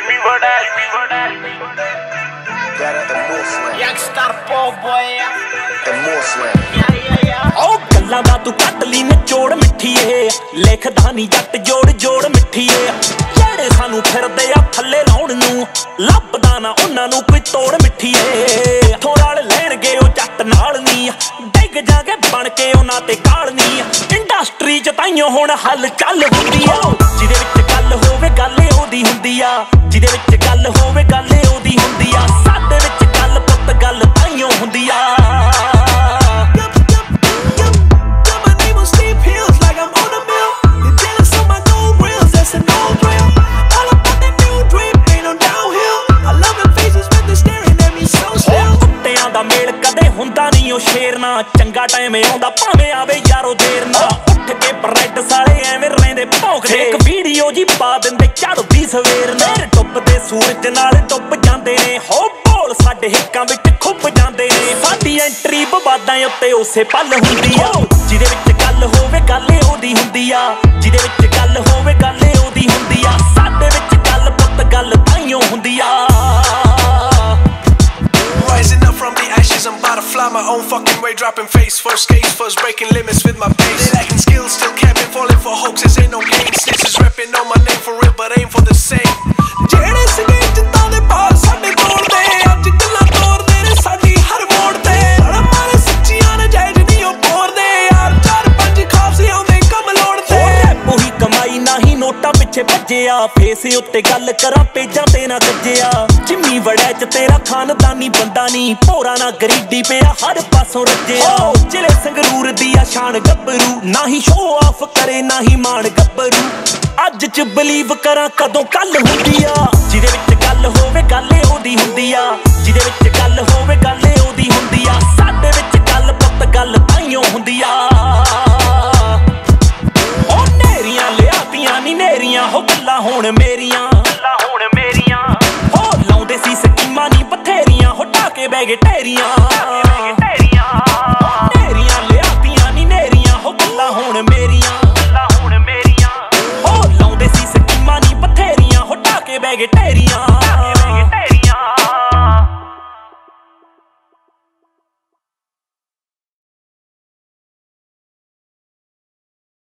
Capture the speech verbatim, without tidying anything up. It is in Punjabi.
Youngstar po boy ਉਹ ਗੱਲਾਂ ਦਾ ਤੂੰ ਕੱਟ ਲਈ ਨਿਚੋੜ ਮਿੱਠੀਏ ਲਿਖਦਾ ਨਹੀਂ ਜੱਟ ਜੋੜ ਜੋੜ ਮਿੱਠੀਏ ਜਿਹੜੇ ਸਾਨੂੰ ਫਿਰਦੇ ਆ ਥੱਲੇ ਲਾਉਣ ਨੂੰ ਲੱਭਦਾ ਨਾ ਉਹਨਾਂ ਨੂੰ ਕੋਈ ਤੋੜ ਮਿੱਠੀਏ ਥੋੜਾ ਲੈਣਗੇ ਉਹ ਜੱਟ ਨਾਲ ਨਹੀਂ ਡਿੱਗ ਜਾਗੇ ਬਣ ਕੇ ਉਹਨਾਂ ਤੇ ਕਾਲ ਨਹੀਂ ਇੰਡਸਟਰੀ ਚ ਤਾਈਓ ਹੁਣ ਹੱਲ ਚੱਲ ਹੁੰਦੀ ਆ ਜਿਹਦੇ ਵਿੱਚ ਗੱਲ ਹੋਵੇ ਗੱਲ ਉਹਦੀ ਹੁੰਦੀ ਆ ਜਿਹਦੇ ਵਿੱਚ ਗੱਲ ਹੋਵੇ ਗੱਲ ਉਹਦੀ ਹੁੰਦੀ ਆ ਸਾਡੇ ਵਿੱਚ ਗੱਲ ਪੁੱਤ ਗੱਲ ਤਾਈਓ ਹੁੰਦੀ ਆ ਸ਼ੇਰ ਨਾ ਚੰਗਾ ਟਾਈਮ ਆਉਂਦਾ ਭਾਵੇਂ ਆਵੇ ਯਾਰੋ ਦੇਰ ਨਾ ਉੱਠ ਕੇ ਬ੍ਰੈਡ ਸਾਲੇ ਐਵੇਂ ਰਹਿੰਦੇ ਭੌਂਕਦੇ ਇੱਕ ਵੀਡੀਓ ਜੀ ਪਾ ਦਿੰਦੇ ਚੜ੍ਹਦੀ ਸਵੇਰ ਨਾਲ ਡੁੱਬਦੇ ਸੂਰਜ ਨਾਲ ਡੁੱਬ ਜਾਂਦੇ ਨੇ ਹੋ ਬੋਲ ਸਾਡੇ ਹਿੱਕਾਂ ਵਿੱਚ ਖੁੱਭ ਜਾਂਦੇ ਨੇ ਸਾਡੀ ਐਂਟਰੀ ਬਵਾਦਾਂ ਉੱਤੇ ਉਸੇ ਪਲ ਹੁੰਦੀ ਆ ਜਿਹਦੇ ਵਿੱਚ ਗੱਲ ਹੋਵੇ ਗੱਲ ਉਹਦੀ ਹੁੰਦੀ ਆ ਜਿਹਦੇ ਵਿੱਚ ਗੱਲ ਹੋਵੇ ਗੱਲ ਉਹਦੀ ਹੁੰਦੀ ਆ ਸਾਡੇ ਵਿੱਚ ਗੱਲ ਪੁੱਤ ਗੱਲ ਤਾਈਓ ਹੁੰਦੀ ਆ Rising up from the ashes, I'm about to fly my own fucking way, dropping face first case, first breaking limits with my pace. They lacking skills, still capping, falling for hoaxes, ain't no game. Snitches rapping on my name for real, but ain't for the same. ਜਿਹੜੇ ਸੀਗੇ ਜਿੱਦਾਂ ਦੇ ਬਾਲ ਸਾਡੇ ਕੋਲ ਦੇ ਅੱਜ ਗੱਲਾਂ ਤੋੜਦੇ ਨੇ ਸਾਡੀ ਹਰ ਮੋੜ ਤੇ ਸਾਡਾ ਮਾਰੇ ਸੱਚੀਆਂ ਨੇ ਜਾਇਜ਼ ਨਹੀਂ ਉਹ ਬੋਰਦੇ ਯਾਰ ਚਾਰ ਪੰਜ ਖਾਸ ਆਉਂਦੇ ਕੰਮ ਲੋੜਦੇ ਰੈਪ ਉਹੀ ਕਮਾਈ ਨਹੀਂ ਨੋਟਾਂ ਪਿੱਛੇ ਭੱਜਿਆ ਫੇਸ ਉੱਤੇ ਗੱਲ ਕਰਾਂ ਪੇਜਾਂ ਤੇ ਨਾ ਗੱਜਿਆ ਜਿੰਮੀ ਵੜਿਆ ਚ ਤੇਰਾ ਖਾਨਦਾਨੀ ਬੰਦਾ ਨਹੀਂ ਭੋਰਾ ਨਾ ਗਰੀਬੀ ਪਿਆ ਹਰ ਪਾਸੋਂ ਰੱਜਿਆ ਜ਼ਿਲ੍ਹੇ ਸੰਗਰੂਰ ਦੀ ਆ ਸ਼ਾਨ ਗੱਭਰੂ ਨਾ ਹੀ ਸ਼ੋ ਆਫ ਕਰੇ ਨਾ ਹੀ ਮਾਣ ਗੱਭਰੂ ਅੱਜ ਚ ਬਲੀਵ ਕਰਾਂ ਕਦੋਂ ਕੱਲ ਹੁੰਦੀ ਆ ਜਿਹਦੇ ਵਿੱਚ ਗੱਲ ਹੋਵੇ ਗੱਲ ਉਹਦੀ ਹੁੰਦੀ ਆ ਜਿਹਦੇ ਵਿੱਚ ਗੱਲ ਹੋਵੇ ਗੱਲ ਉਹਦੀ ਹੁੰਦੀ ਆ ਸਾਡੇ ਵਿੱਚ ਗੱਲ ਪੁੱਤ ਗੱਲ ਤਾਈਓ ਹੁੰਦੀ ਆ ਉਹ ਨੇਰੀਆਂ ਲਿਆਤੀਆਂ ਨੀ ਨੇਰੀਆਂ ਹੋ ਗੱਲਾਂ ਹੁਣ ਮੇਰੀਆਂ ਗੱਲਾਂ ਹੁਣ ਮੇਰੀਆਂ ਹੋ ਲਾਉਂਦੇ ਸੀ ਸਕੀਮਾਂ ਨੀ ਬਥੇਰੀਆਂ ਹੋ ਢਾ ਕੇ ਬਹਿ ਗਏ ਢੇਰੀਆਂ